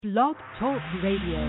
Blog Talk Radio.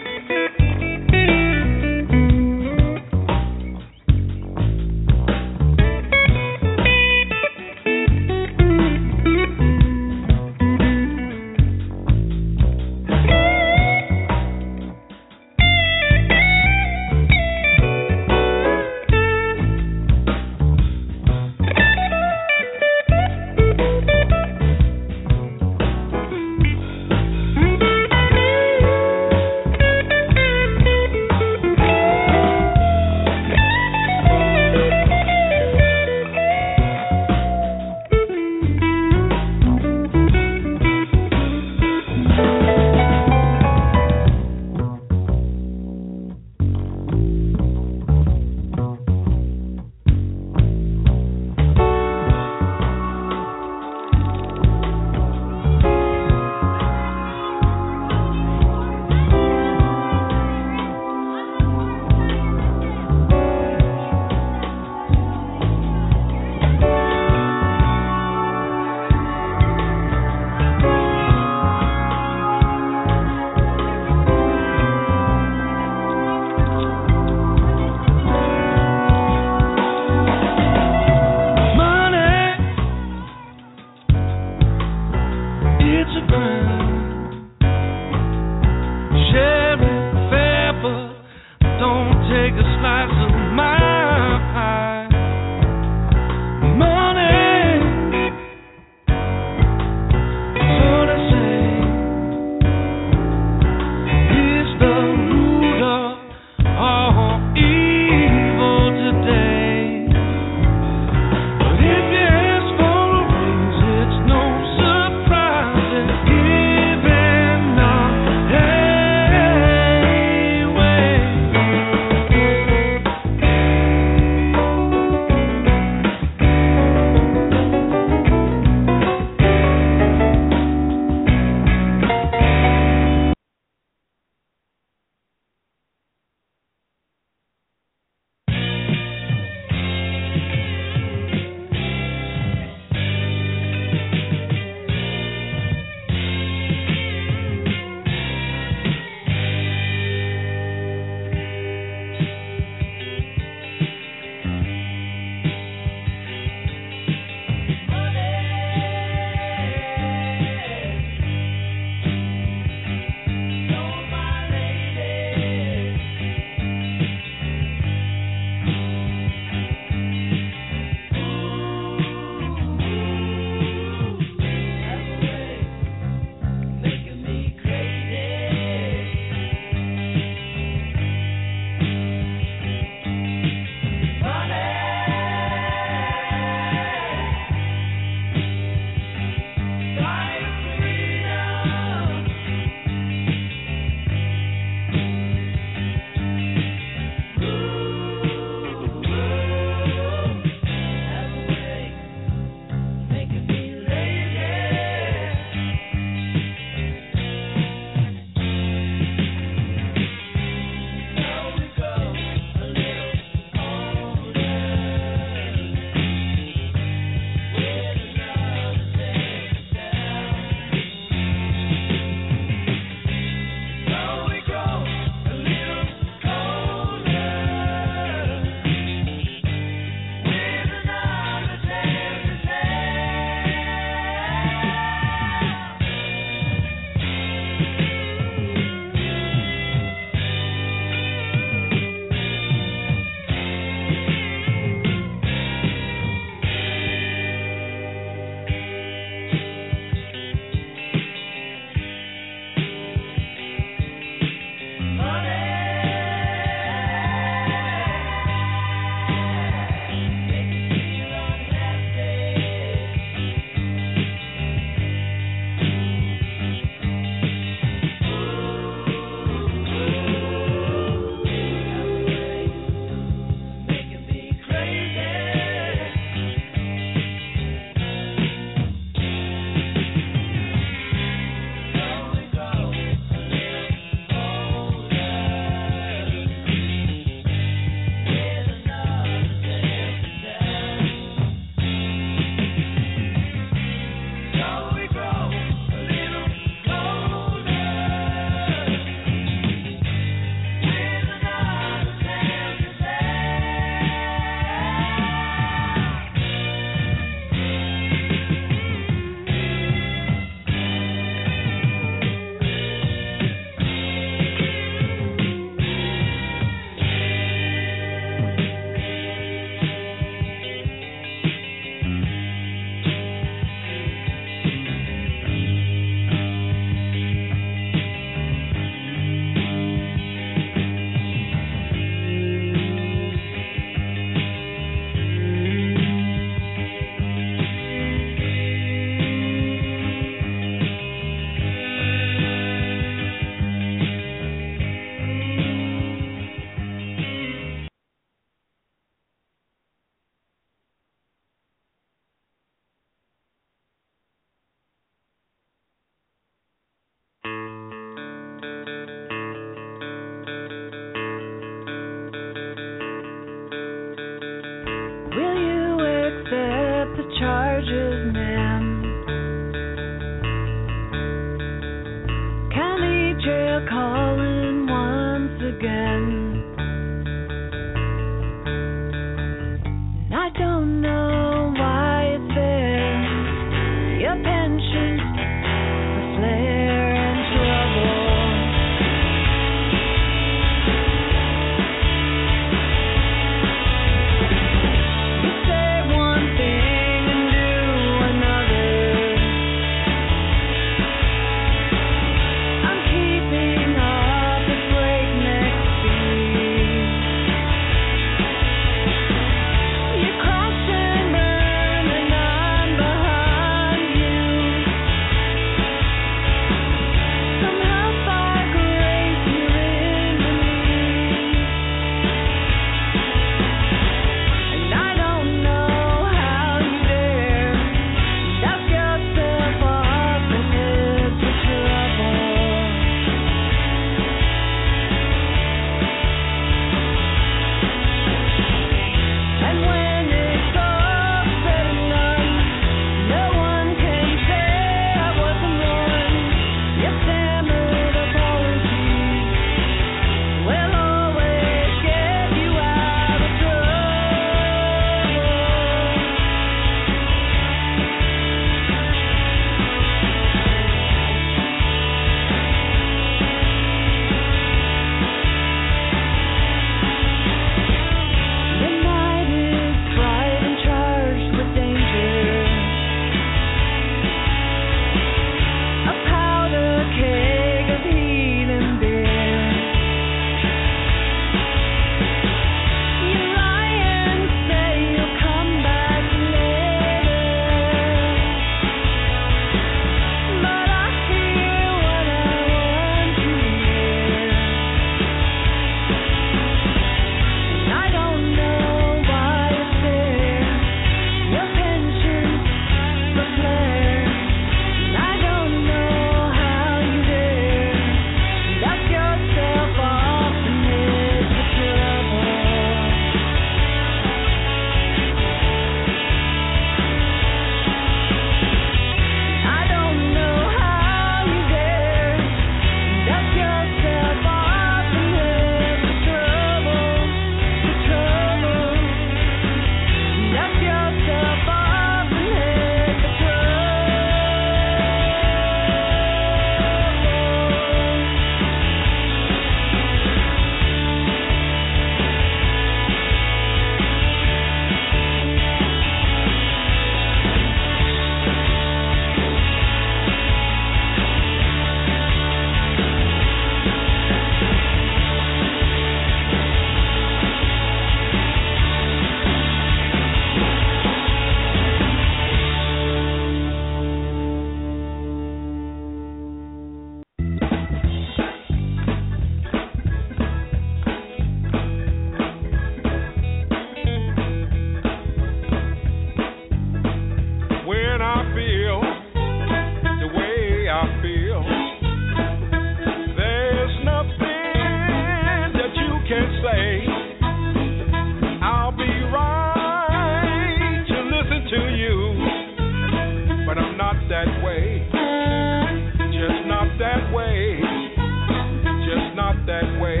say I'll be right to listen to you, but I'm not that way, just not that way, just not that way.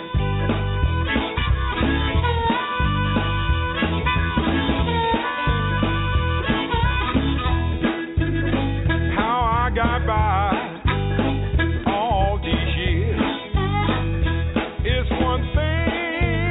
How I got by all these years is one thing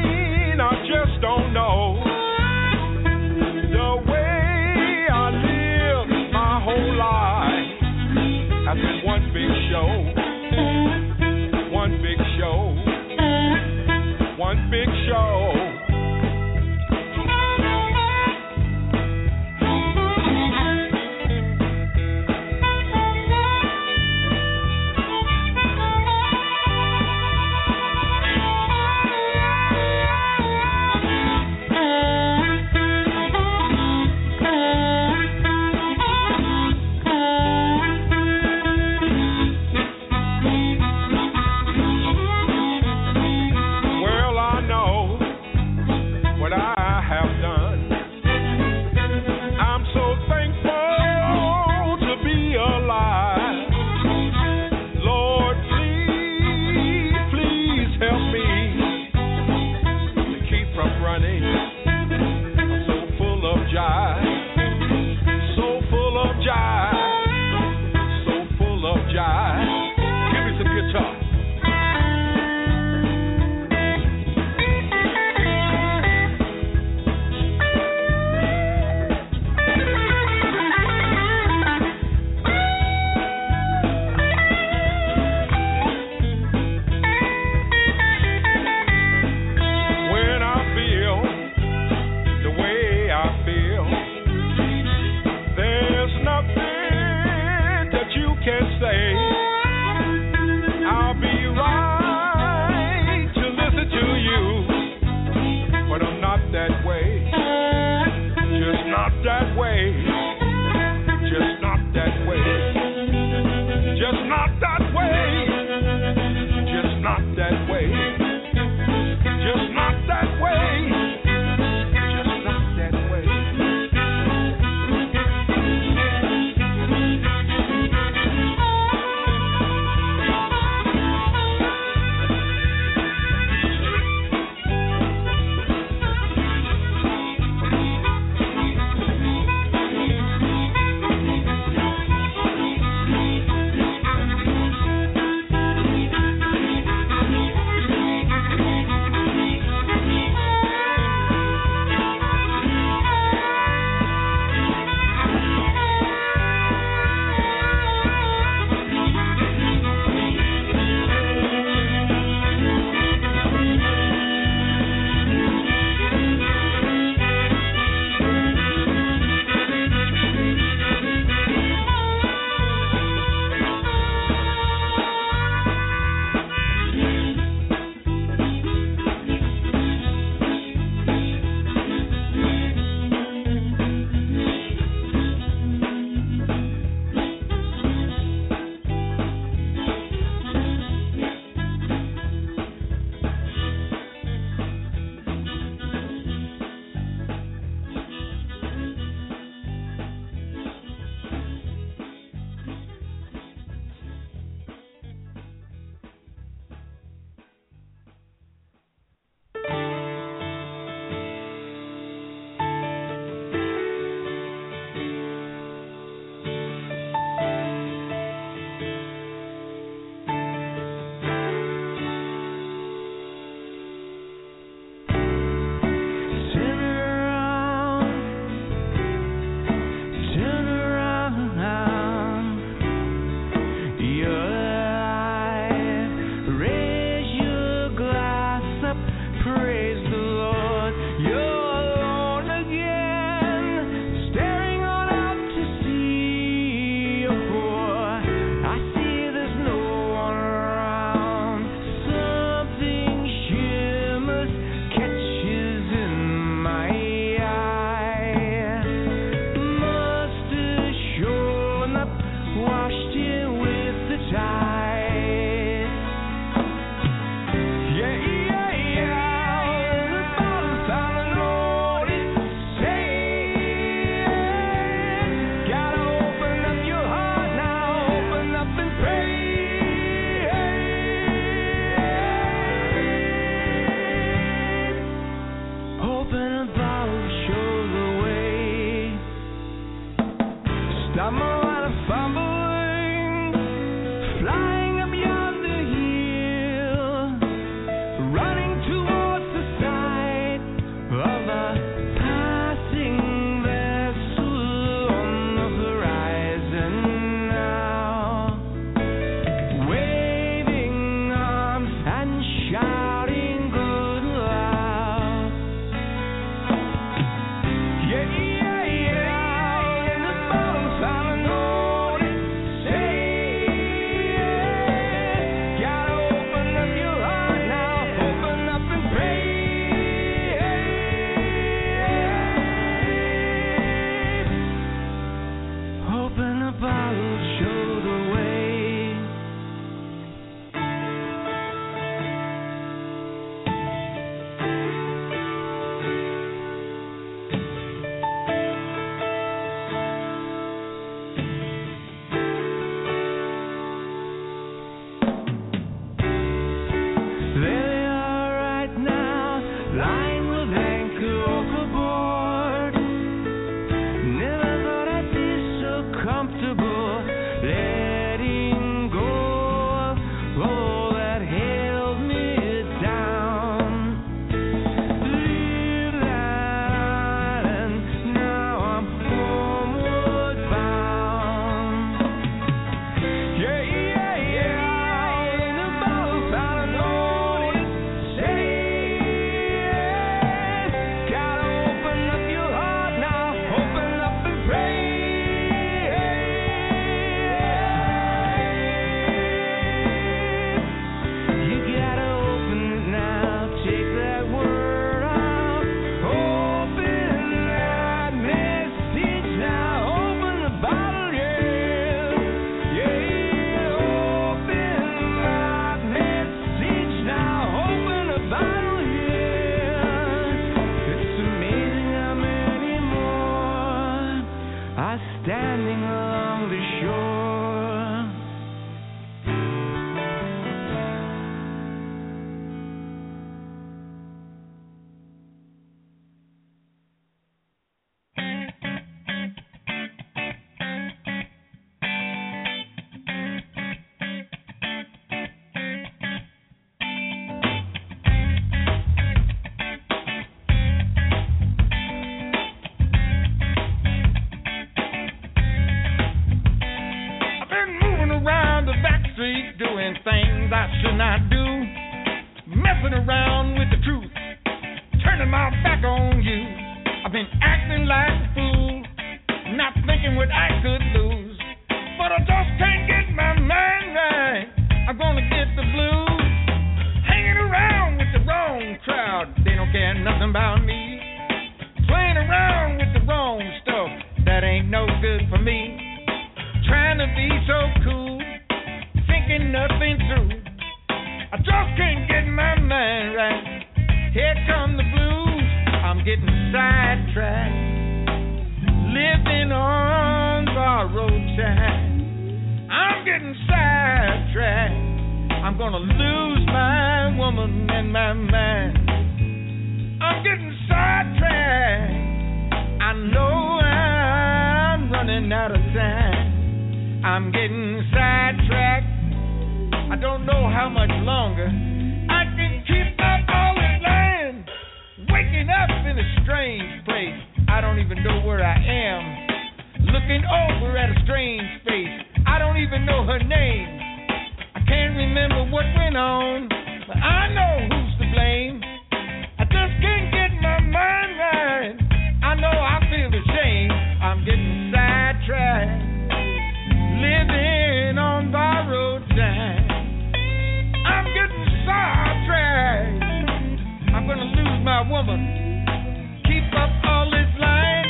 back on you. I've been acting like a fool, not thinking what I could lose. But I just can't get my mind right. I'm gonna get the blues. Hanging around with the wrong crowd, they don't care nothing about me. Playing around with the wrong stuff, that ain't no good for me. Trying to be so cool, thinking nothing through. I just can't get my mind right. Here come the blues, I'm getting sidetracked. Living on borrowed time, I'm getting sidetracked. I'm gonna lose my woman and my mind. I'm getting sidetracked. I know I'm running out of time. I'm getting sidetracked. I don't know how much longer I can keep up all this land. Waking up in a strange place, I don't even know where I am. Looking over at a strange face, I don't even know her name. I can't remember what went on, but I know who's to blame. I just can't get my mind right. I know I feel ashamed. I'm getting sidetracked. Living on borrowed time. I'm getting sidetracked. I'm gonna lose my woman. Keep up all this line.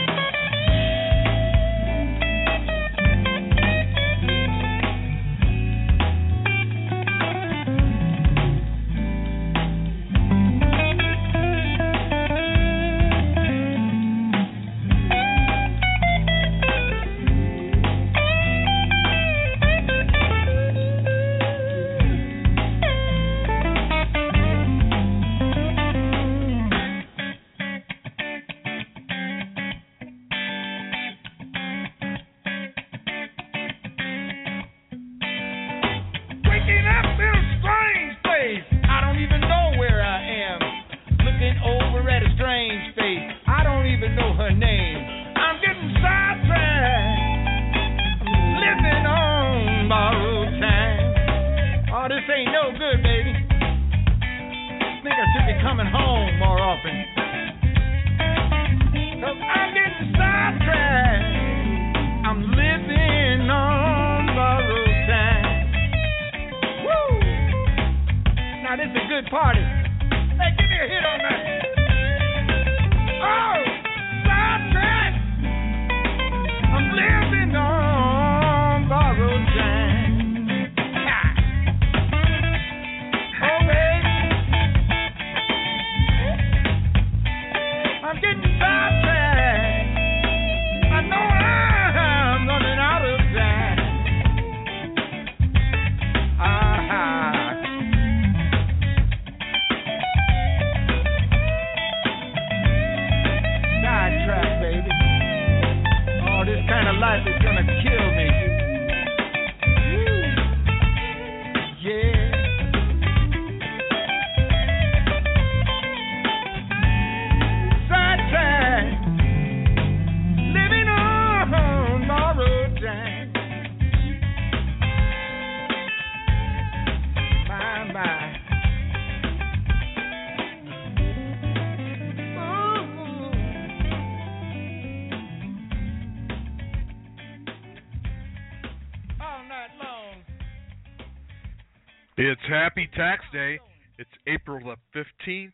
It's Happy Tax Day. It's April the 15th,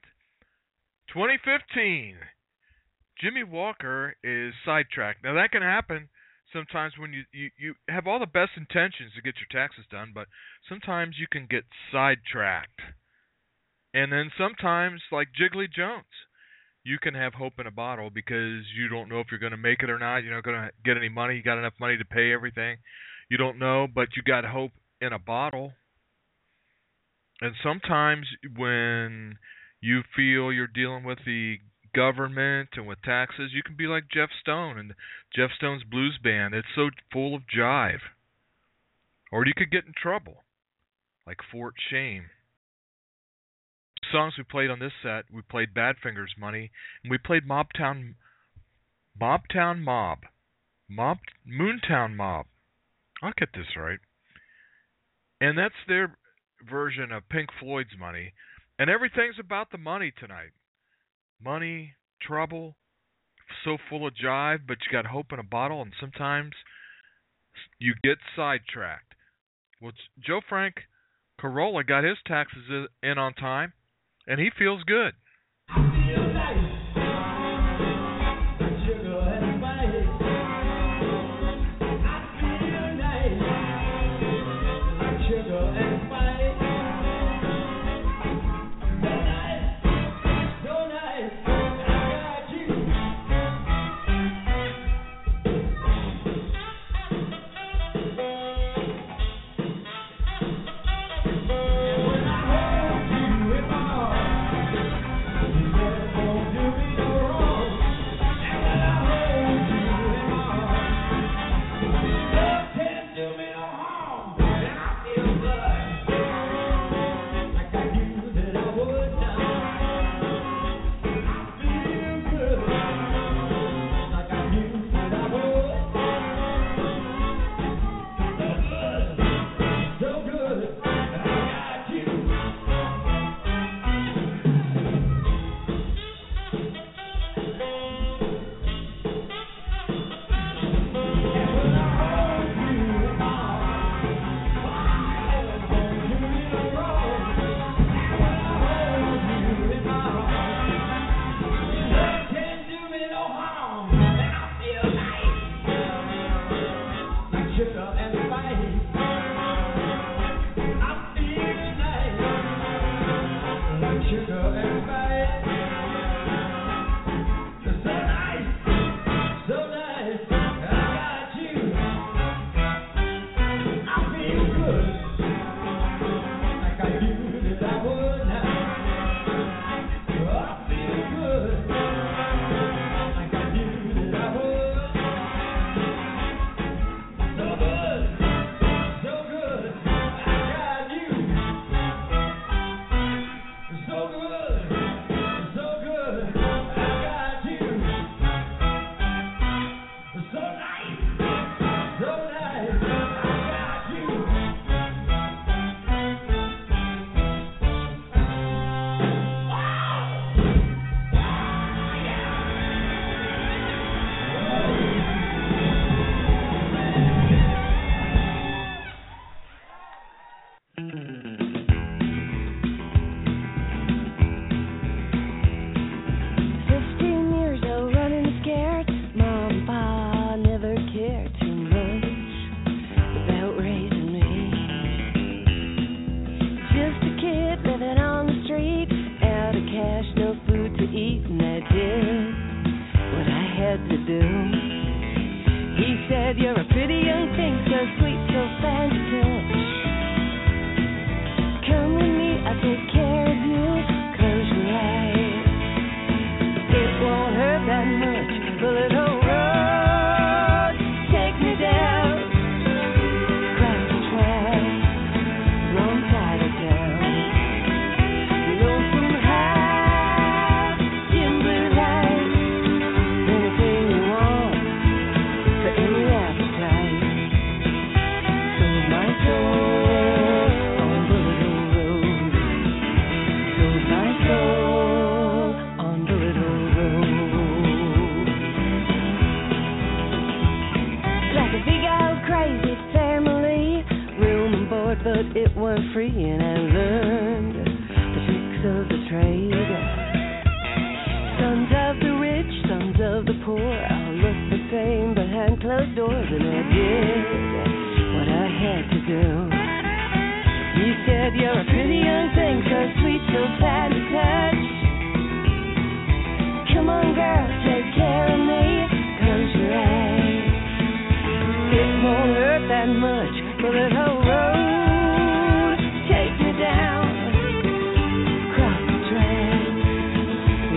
2015. Jimmy Walker is sidetracked. Now, that can happen sometimes when you have all the best intentions to get your taxes done, but sometimes you can get sidetracked. And then sometimes, like Jiggly Jones, you can have hope in a bottle because you don't know if you're going to make it or not. You're not going to get any money. You got enough money to pay everything. You don't know, but you got hope in a bottle. And sometimes when you feel you're dealing with the government and with taxes, you can be like Jeff Stone and Jeff Stone's blues band. It's so full of jive. Or you could get in trouble, like Fort Shame. Songs we played on this set, we played Badfinger's Money, and we played Moontown Mob. I'll get this right. And that's their version of Pink Floyd's Money. And everything's about the money tonight. Money, trouble, so full of jive, but you got hope in a bottle, and sometimes you get sidetracked. Well, Joe Frank Corolla got his taxes in on time, and he feels good.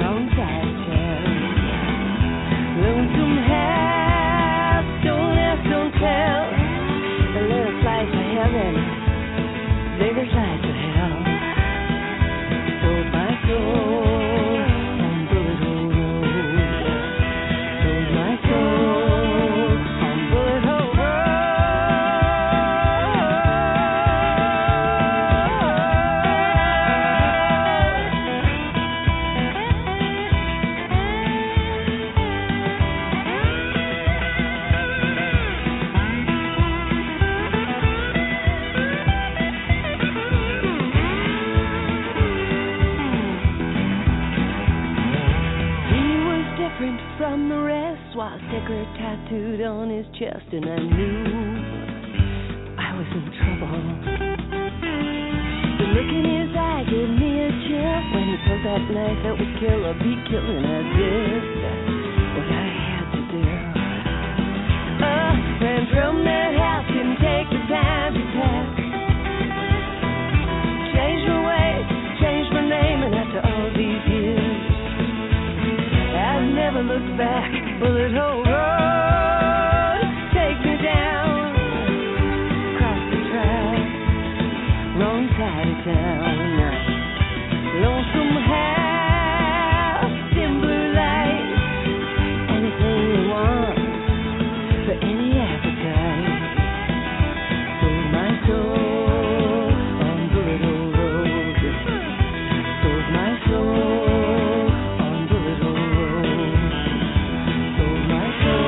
Lonesome half, don't have to swastika tattooed on his chest, and I knew I was in trouble. The look in his eye gave me a chill when he pulled that knife that would kill or be killing. I did what I had to do. Ran from that house, didn't take the time to pack. Changed my ways, changed my name, and after all these years, I've never looked back. Bullet hole road, take me down, cross the track, wrong side of town. Lonesome house, dim blue lights, anything you want for any appetite. Sold my soul on Bullet Hole Road. Sold my soul on Bullet Hole Road. Sold my soul.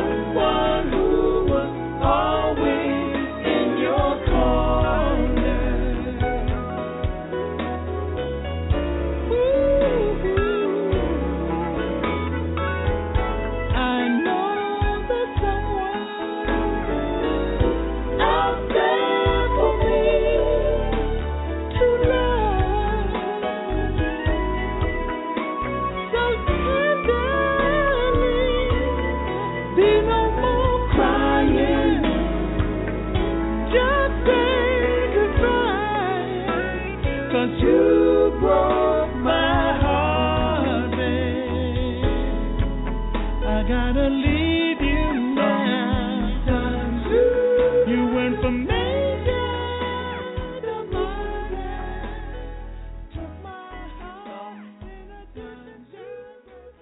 someone who was always in your corner. I know there's someone out there for me to love. So tenderly, be no more crying. Just say goodbye, 'cause you broke my heart, babe. I gotta leave you now. You went from major to minor, took my heart in a dungeon.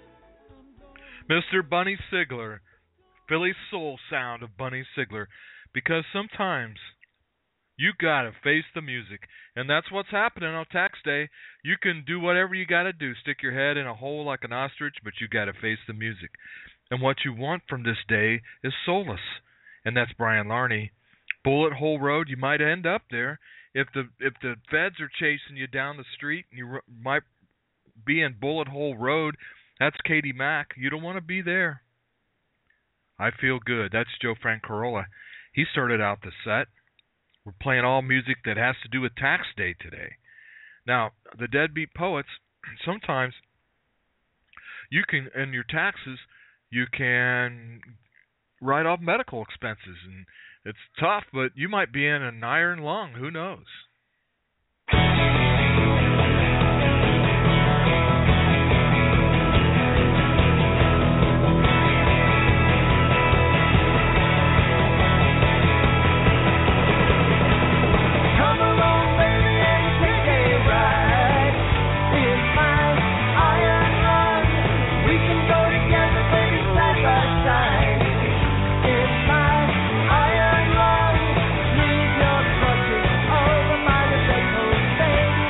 Mr. Bunny Sigler, Philly soul sound of Bunny Sigler, because sometimes you gotta face the music, and that's what's happening on tax day. You can do whatever you gotta do, stick your head in a hole like an ostrich, but you gotta face the music. And what you want from this day is solace, and that's Brian Larney. Bullet Hole Road, you might end up there if the feds are chasing you down the street, and you might be in Bullet Hole Road. That's Katie Mack. You don't want to be there. I Feel Good. That's Joe Francarola. He started out the set. We're playing all music that has to do with tax day today. Now, the Deadbeat Poets, sometimes you can, in your taxes, you can write off medical expenses. And it's tough, but you might be in an iron lung. Who knows? Come along, baby, and take a ride in my iron lung. We can go together, baby, side by side. In my iron lung, leave your clutches over my disabled, baby.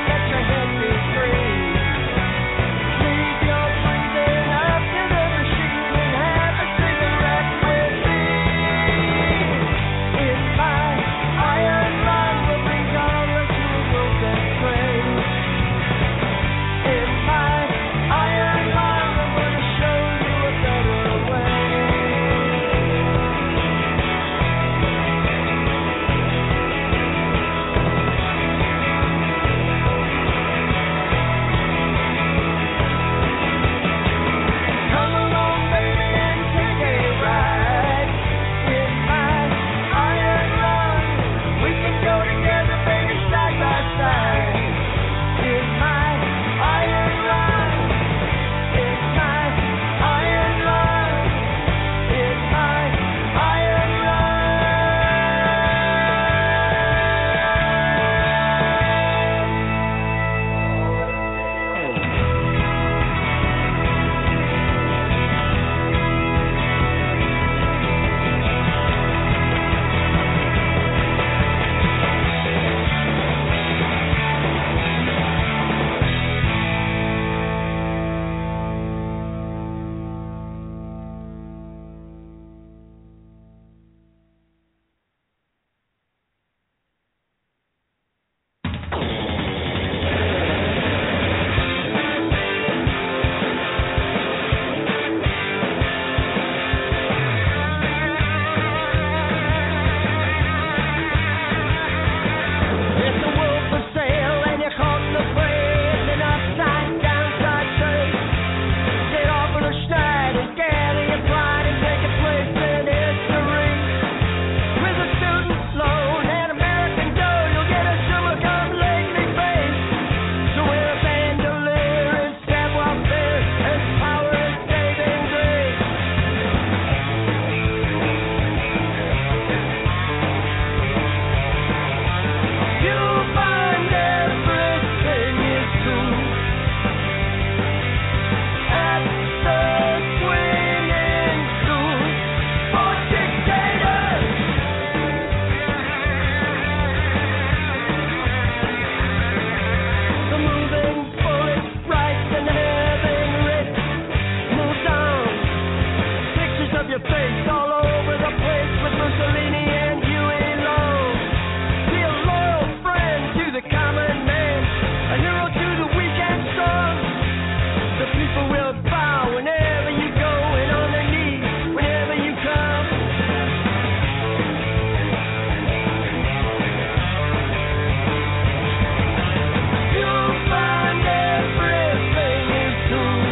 all over the place with Mussolini and Huey Low. Be a loyal friend to the common man, a hero to the weak and strong. The people will bow whenever you go, and on their knees whenever you come. You'll find everything is true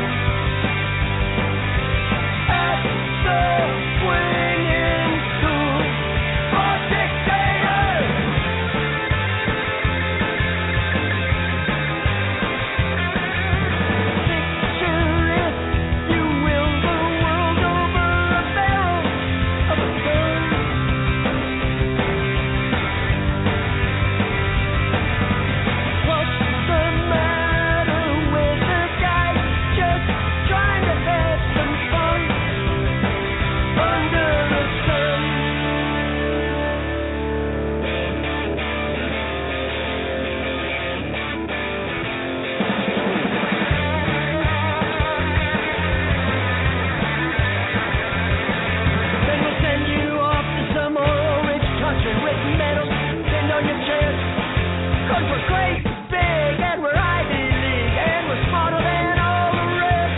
at the swinging school for dictators. Picture it, you will, the world over a barrel of a gun. What's the matter with the guy just trying to have some fun under the sun? Then we'll send you off to some oil-rich country with medals pinned on your chest. 'Cause we're great, big, and we're Ivy League, and we're smarter than all the rest.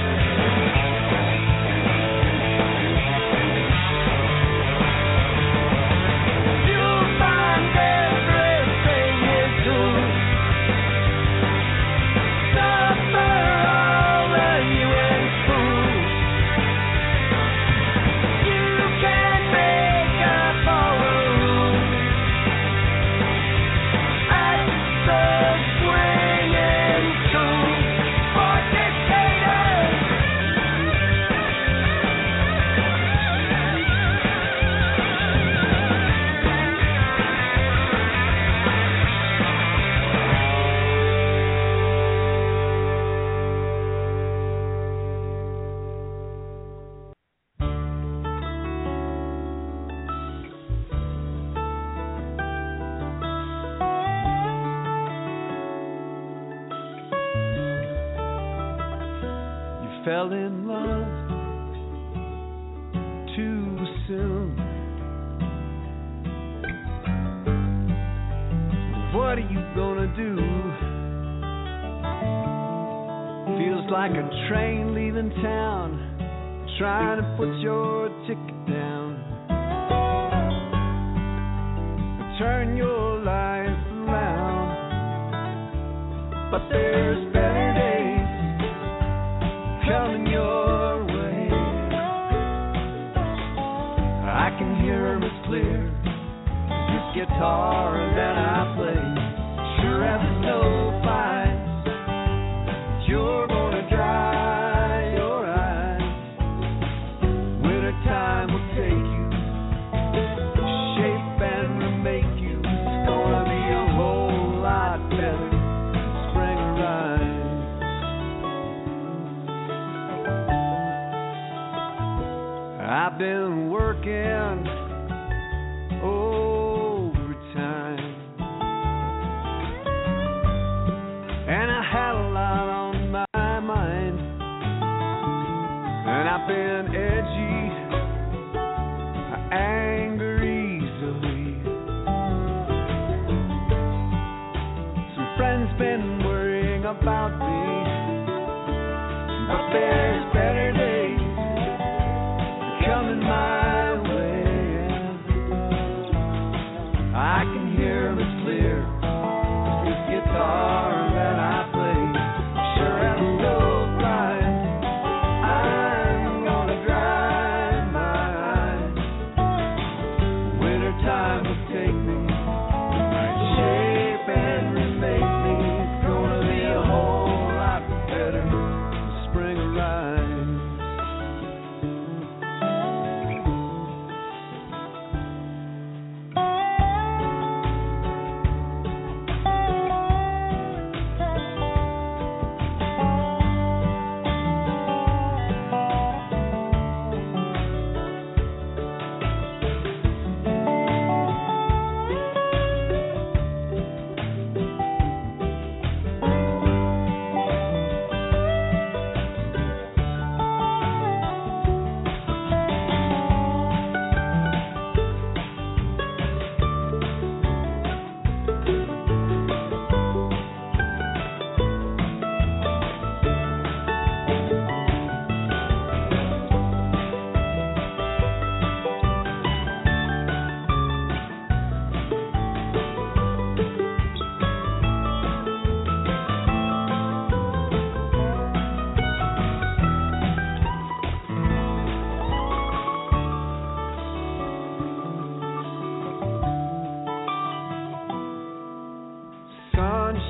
You'll find everything is true. Suffer all the UN fools. You can make up all the rules at the swinging school for dictators. You fell in love too soon. What are you gonna do? Feels like a train leaving town, trying to put your ticket down. Turn your life around, but there's better days coming your way. I can hear 'em as clear as this guitar that I play. Sure as the snow flies, you're gonna dry your eyes. Winter time will take you, shape and remake you. It's gonna be a whole lot better when spring arrives. I've been working overtime, and I had a lot on my mind, and I've been edgy, I anger easily. Some friends been worrying about me, but there's better days coming my way. I can hear 'em as clear as this guitar that I play. Sure as the snow flies, I'm gonna dry my eyes. Winter time will take me, shape and remake me. It's gonna be a whole lot better when spring arrives.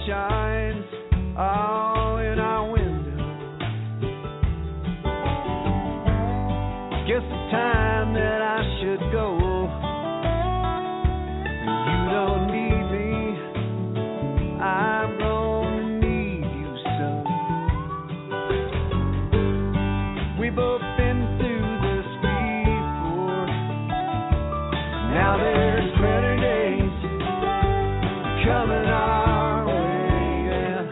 shines all in our window. Guess it's time that I should go. You don't need me, I'm gonna need you so. We both been through this before. Now there's better days coming our way, yeah.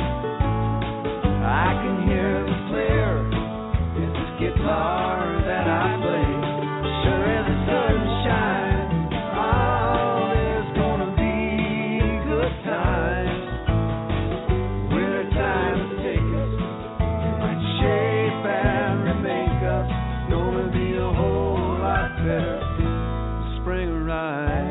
I can hear the flare. It's this guitar that I play. Sure as the sun shines, oh, there's gonna be good times. Winter time to take us, might shape and remake us. Gonna be a whole lot better. Spring arrives.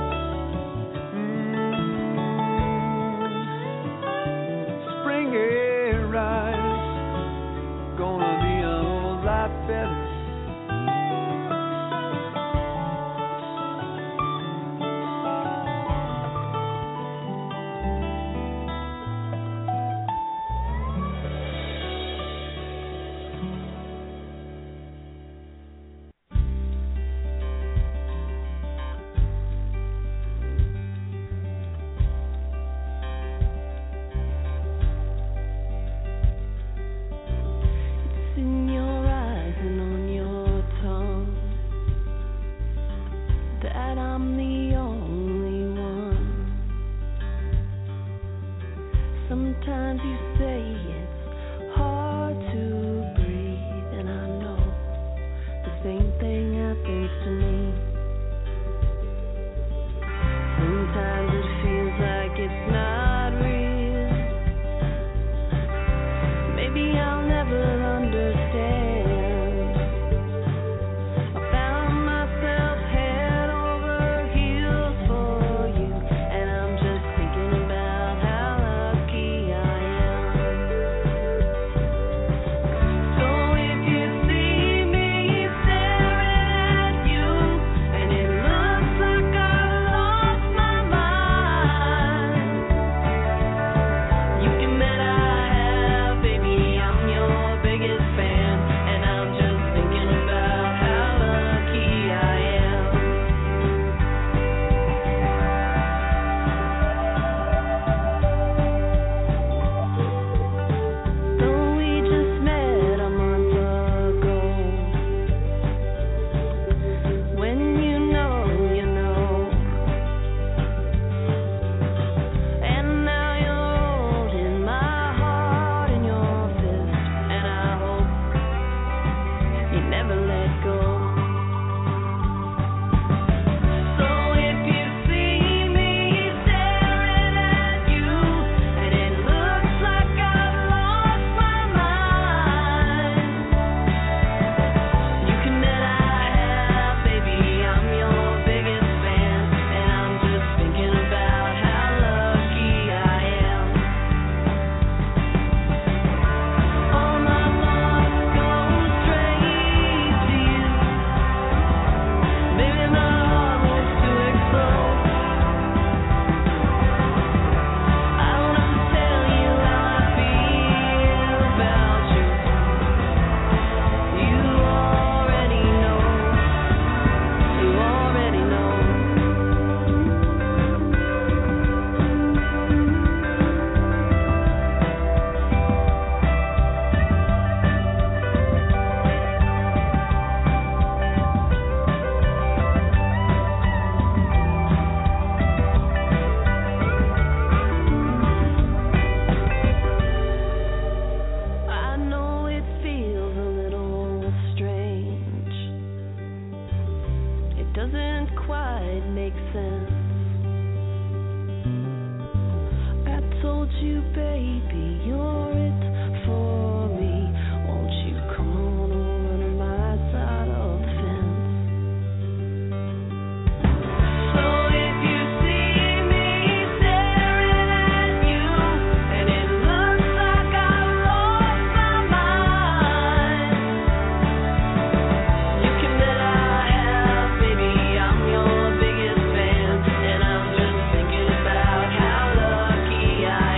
Spring arrives. Gonna be a whole lot better. It's in your eyes and on your tongue that I'm the only one. Sometimes you say it's hard to breathe, and I know the same thing happens to me. Sometimes it feels like it's not real. Maybe I'll never understand. I found myself head over heels for you, and I'm just thinking about how lucky I am. So if you see me staring at you, and it looks like I lost my mind, you can bet I have, baby, I'm your biggest fan, and I'm just thinking about how lucky I am. Though we just met a month ago, when you know, you know. And now you're holding my heart in your fist, and I hope you never let go. So if you see me staring at you, and it looks like I've lost my mind, you can bet I have, baby, I'm your biggest fan, and I'm just thinking about how lucky I am. All my thoughts go straight to you. Baby, my heart wants to explode. I don't have to tell you how I feel about you. You already know. You already know. I know it feels a little strange. It doesn't quite make sense. I told you, baby, you're it for me. Won't you come on over to my side of the fence? So if you see me staring at you, and it looks like I've lost my mind, you can bet I have, baby, I'm your biggest fan, and I'm just thinking about how lucky I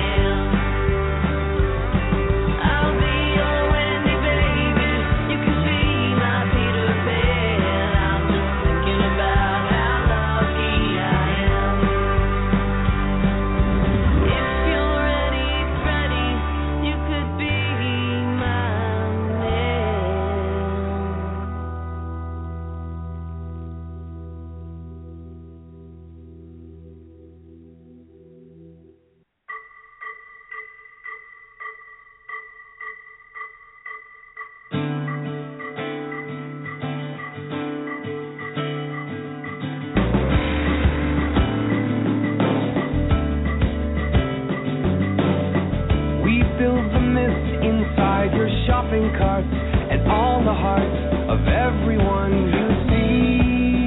shopping carts and all the hearts of everyone you see.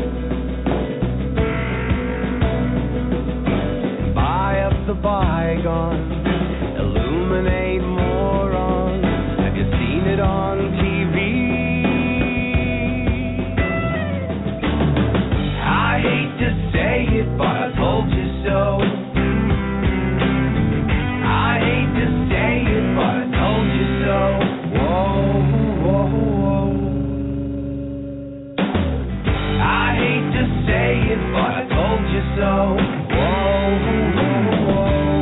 Buy up the bygone, illuminate morons. Have you seen it on TV? I hate to say it, but I told you so. I hate to say it, but I told you so. Whoa, whoa, whoa. I hate to say it, but I told you so. Whoa, whoa, whoa.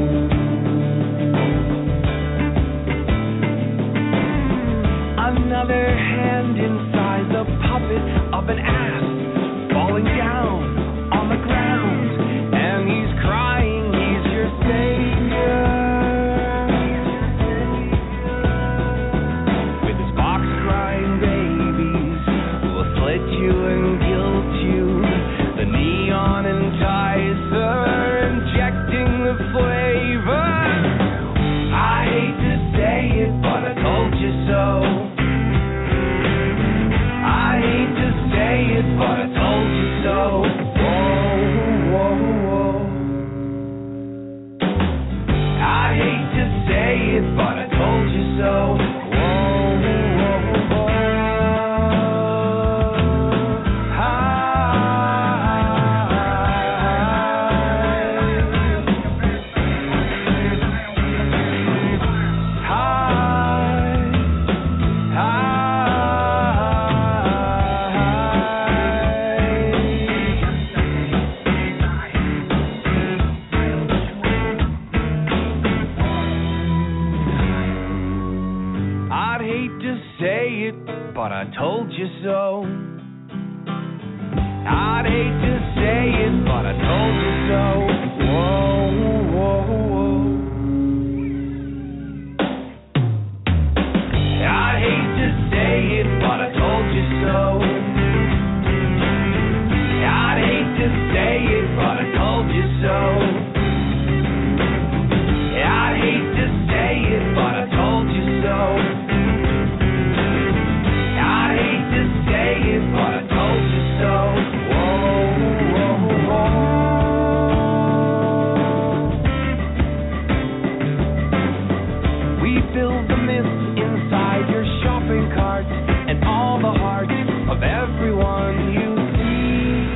Another hand inside the puppet of an ass, falling down on the ground, and he's crying, he's your savior. With his box crying babies who will slit you and guilt you, the neon enticer injecting the flavor. I hate to say it, but I told you so. I hate to say it, but I told you so. Whoa, whoa, whoa. I hate to say it, but I told you so. Whoa, whoa, whoa. I'd hate to say it, but I told you so. I'd hate to say it, but I told you so. Whoa, whoa, whoa. I'd hate to say it, but I told you so. I'd hate to say it, but I told you so. I'd hate to say it, but I told you so. I'd hate to say it, but I told you so. Whoa, whoa, whoa. We build the myths inside your shopping carts and all the hearts of everyone you see.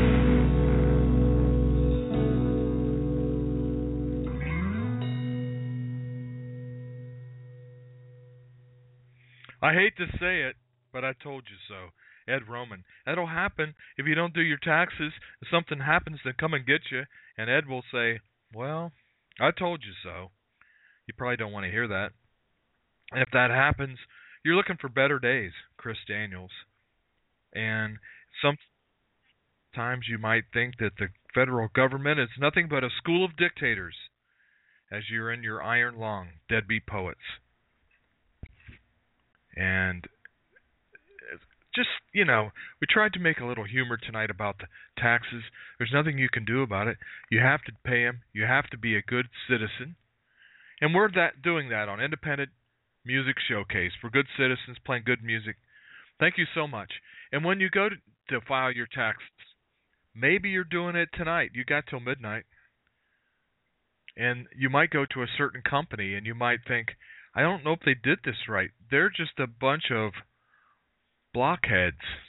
I hate to say it, but I told you so. Ed Roman. That'll happen if you don't do your taxes. If something happens, they come and get you, and Ed will say, well, I told you so. You probably don't want to hear that. And if that happens, you're looking for better days, Chris Daniels. And sometimes you might think that the federal government is nothing but a school of dictators as you're in your iron lung, deadbeat poets. And just, we tried to make a little humor tonight about the taxes. There's nothing you can do about it. You have to pay them. You have to be a good citizen. And we're doing that on Independent Music Showcase for good citizens playing good music. Thank you so much. And when you go to file your taxes, maybe you're doing it tonight. You got till midnight. And you might go to a certain company and you might think, I don't know if they did this right. They're just a bunch of blockheads.